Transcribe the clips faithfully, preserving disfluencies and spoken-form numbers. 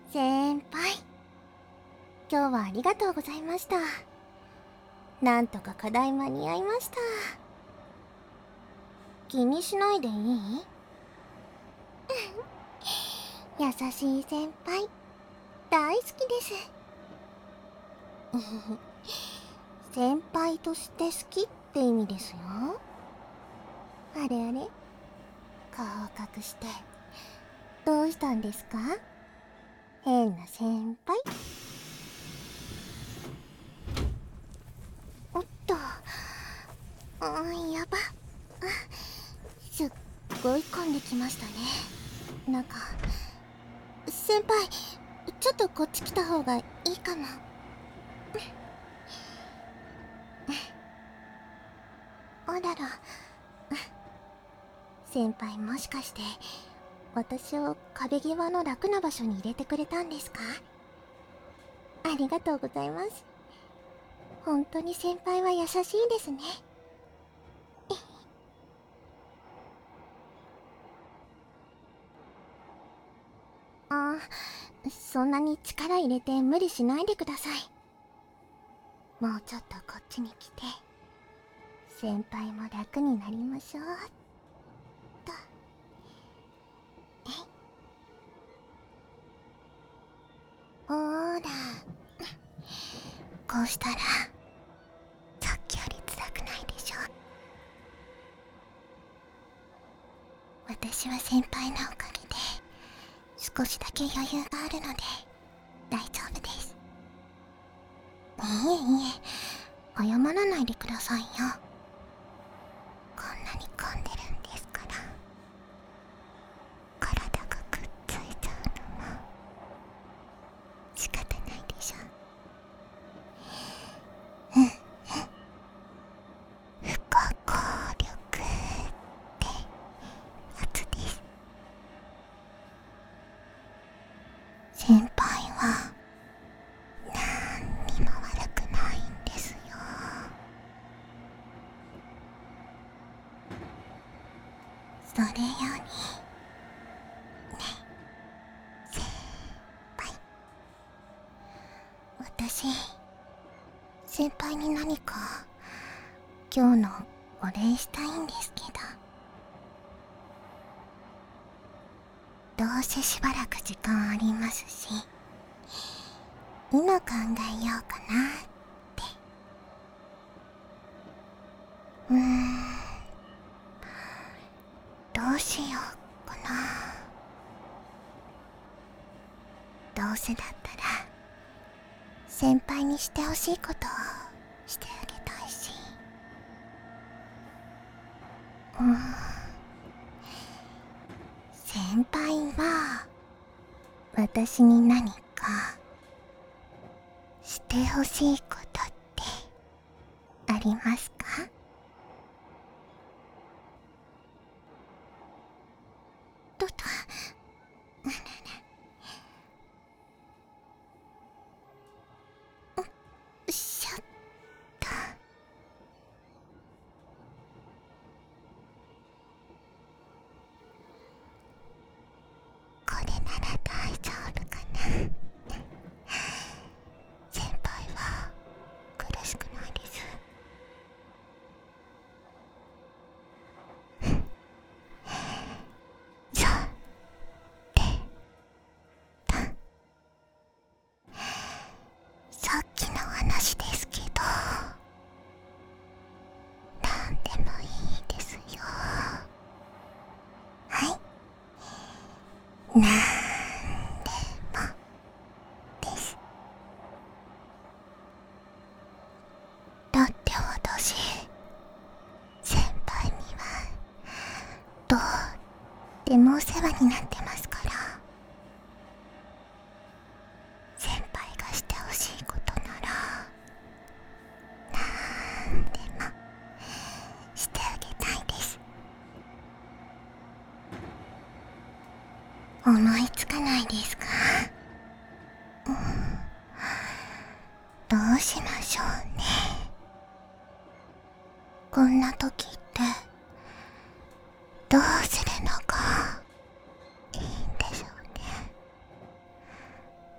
先輩、今日はありがとうございました。なんとか課題間に合いました。気にしないでいい？優しい先輩、大好きです。先輩として好きって意味ですよ。あれあれ、顔を隠してどうしたんですか？変な先輩。おっと、あーやば。すっごい混んできましたね。なんか先輩、ちょっとこっち来た方がいいかも。あらら、先輩もしかして私を壁際の楽な場所に入れてくれたんですか？ありがとうございます。本当に先輩は優しいですね。あ、そんなに力入れて無理しないでください。もうちょっとこっちに来て先輩も楽になりましょうと。ほーら、こうしたらさっきより辛くないでしょ。私は先輩のおかげで少しだけ余裕があるので大丈夫です。いえいえ、謝らないでくださいよ。こんなに混んでるんですから。体がくっついちゃうのも仕方ないでしょ。うんうん、不可抗力ってやつです。先輩はなんにも悪くないんですよ。それよりね、先輩、私先輩に何か今日のお礼したいんですけど、どうせしばらく時間ありますし、今考えようかなって。うーん、どうしようかな。どうせだったら先輩にしてほしいことをしてあげたいし。うーん、先輩は私に何かしてほしいことってありますか？とと、あらら、しょっと。これなら大丈夫かな。先輩は苦しくないです。さてと、さっきの話ですけど、なんでもいいですよ。はい、なんでもです。だって私先輩にはとってもお世話になってますから。先輩がしてほしいことならなんでもしてあげたいです。思いつかないですか？うん、どうしましょうね。こんな時ってどうするのがいいんでしょうね。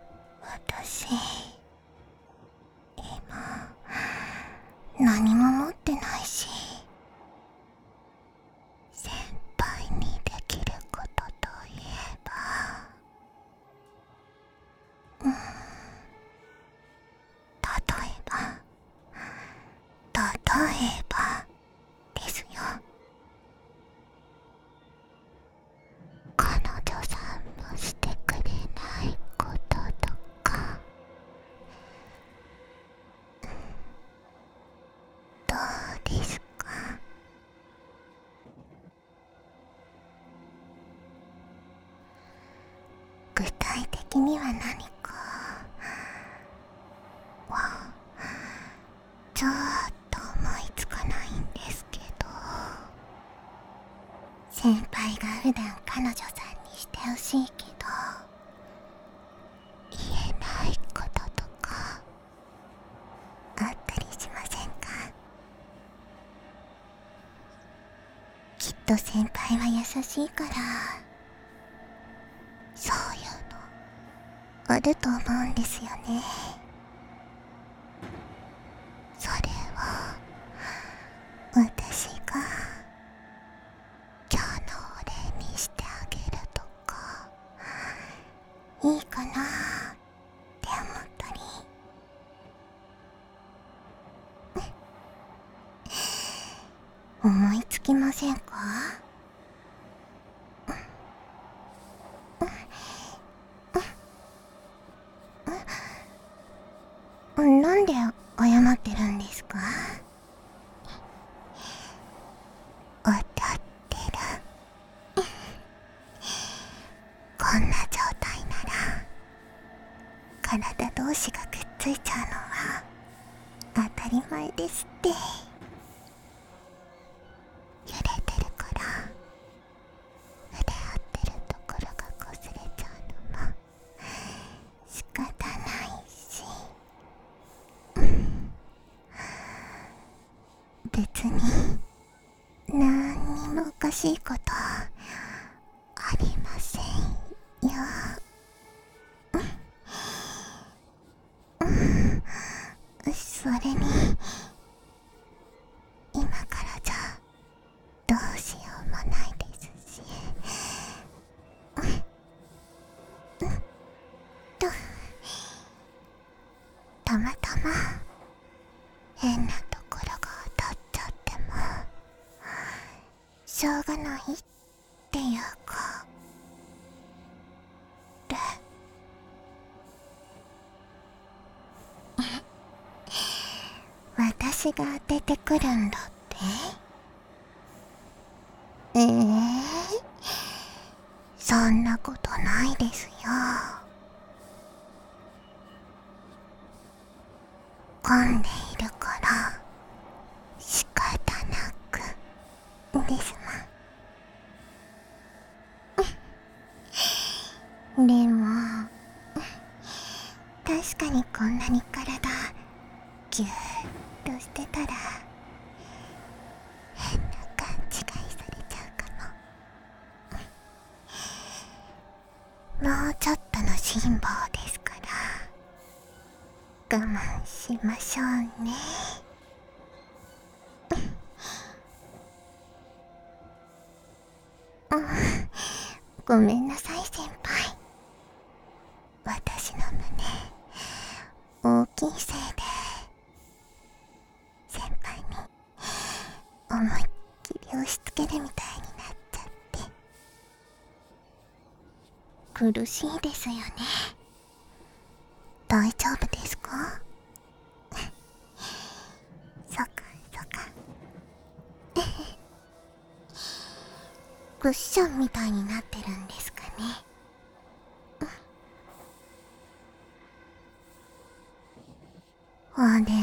体的には何かはちょっと思いつかないんですけど、先輩が普段彼女さんにしてほしいけど言えないこととかあったりしませんか？きっと先輩は優しいからそういうのあると思うんですよね。それを私が今日のお礼にしてあげるとかいいかなって思ったり。思いつきませんか？なんで謝ってるんですか？踊ってる。こんな状態なら体同士がくっついちゃうのは当たり前ですって。揺れてるから触れ合ってるところがこすれちゃうのも仕方ないし、別になんにもおかしいことありませんよ。それに今からじゃどうしようもないですし、とたまたま変なところが当たっちゃってもしょうがないっていうか、で私が当ててくるんだって。ええー、そんなことないですよ。混んでいるから仕方なくですもん。でも確かにこんなに体ギューッとしてたら変な勘違いされちゃうかも。もうちょっとの辛抱ですから我慢しましょうね。うん、ごめんなさい先輩。私の胸大きいせいで先輩に思いっきり押し付けるみたいになっちゃって苦しいですよね。大丈夫ですか？そっかそっか。クッションみたいになってるんですかね。あれ、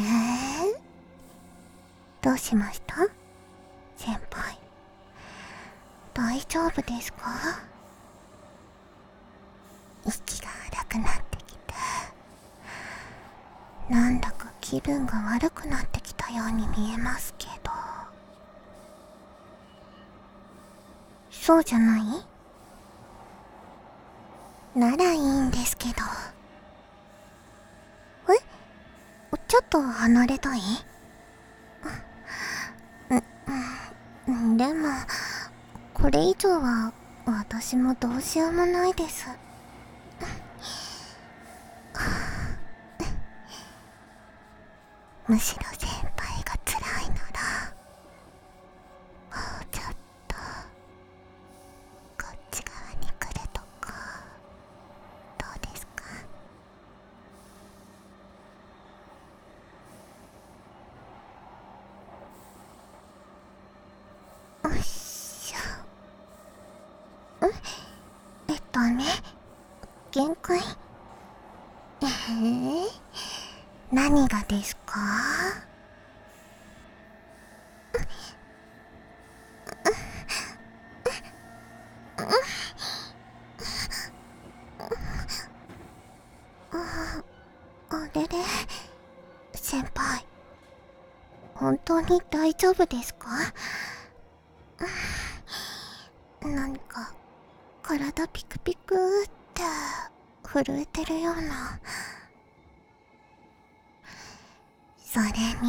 どうしました先輩？大丈夫ですか？息が荒くなってきて、なんだか気分が悪くなってきたように見えますけど。そうじゃない？ならいいんですけど。え？ちょっと離れたい？うん、でもこれ以上は私もどうしようもないです。むしろ先輩が辛いならもうちょっとこっち側に来るとかどうですか？よいしょ。ん？えっとね、 限界？えー、何がですか？あ、あれれ、先輩、本当に大丈夫ですか？何か体ピクピクって震えてるような。それ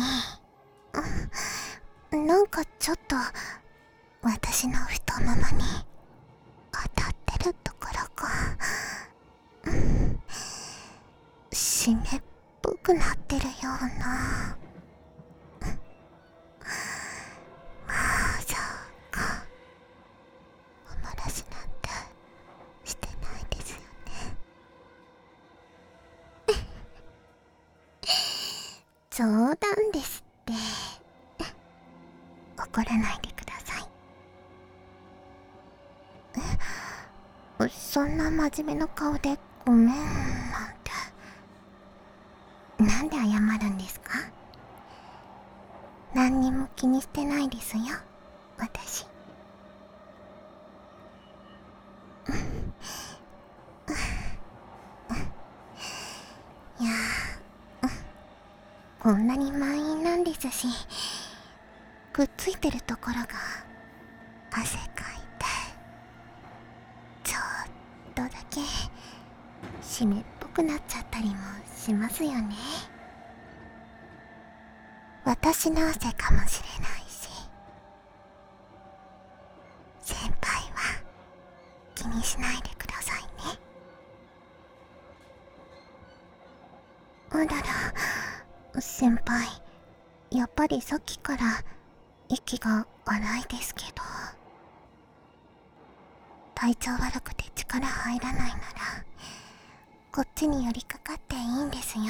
に、なんかちょっと私の太ももに当たってるところが、湿っぽくなってるような。まさかお漏らしなんてしてないですよね。冗談ですって。怒らないでください。え、そんな真面目な顔でごめんなんて。なんで謝るんですか？何にも気にしてないですよ、私。いやー、こんなに満員なんですし、くっついてるところが汗かいて、ちょっとだけ湿っぽくなっちゃったりもしますよね。私の汗かもしれないし、先輩は気にしないでくださいね。あらら、先輩、やっぱりさっきから息が荒いですけど、体調悪くて力入らないならこっちに寄りかかっていいんですよ。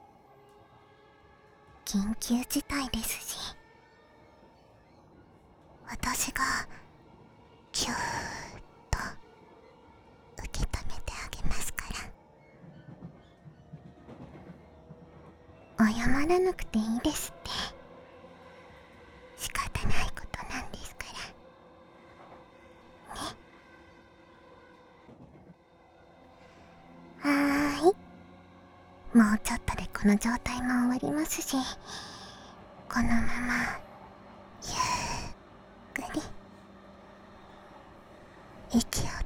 緊急事態ですし、私がぎゅーっと受け止めてあげますから。謝らなくていいですって。仕方ないことなんですからね。はーい、もうちょっとでこの状態も終わりますし、このままゆっくり息を